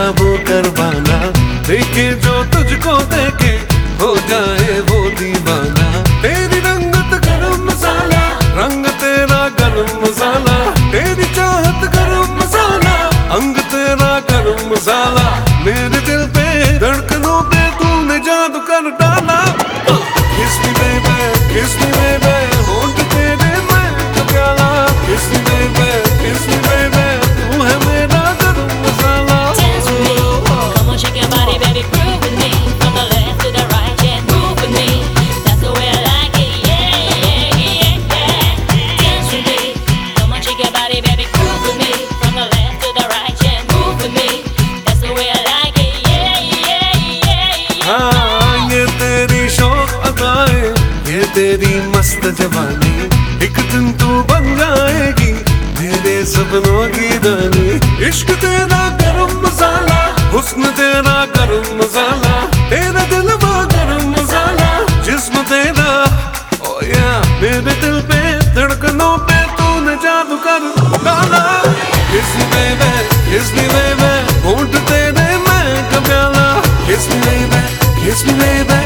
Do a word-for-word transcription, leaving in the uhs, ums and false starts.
काबू करवाना, देखे जो तुझको देखे हो जाए वो दीवाना। तेरी रंगत गरम मसाला, रंग तेरा गरम मसाला, तेरी चाहत गरम मसाला, अंग तेरा गरम मसाला। मेरे दिल पे धड़कनों पे तूने जादू कर डाला। Kiss me baby, kiss me baby, होंठ तेरे मैं तो प्याला। Kiss me baby, kiss me baby, तू है मेरा गरम मसाला। Dance with me, come on shake your body baby, groove with me, from the left to the right, yeah, move with me, that's the way I like it, yeah, yeah, yeah, yeah. Dance with me, come on shake your body baby, groove with me, from the left to the right, yeah, move with me, that's the way I like it, yeah, yeah, yeah, yeah. हाँ ये तेरी शौक अदाएं, ये तेरी मस्त जवानी, एक दिन तू बन जाएगी मेरे सपनों की रानी। इश्क तेरा गरम मसाला, हुस्न तेरा गरम मसाला, तेरा दिलवा गरम मसाला, जिस्म तेरा ओ या मेरे दिल पे धड़कनों पे तूने जादू कर डाला। Kiss me baby, kiss me baby, होंठ तेरे मैं का प्याला। Kiss me baby, kiss me baby,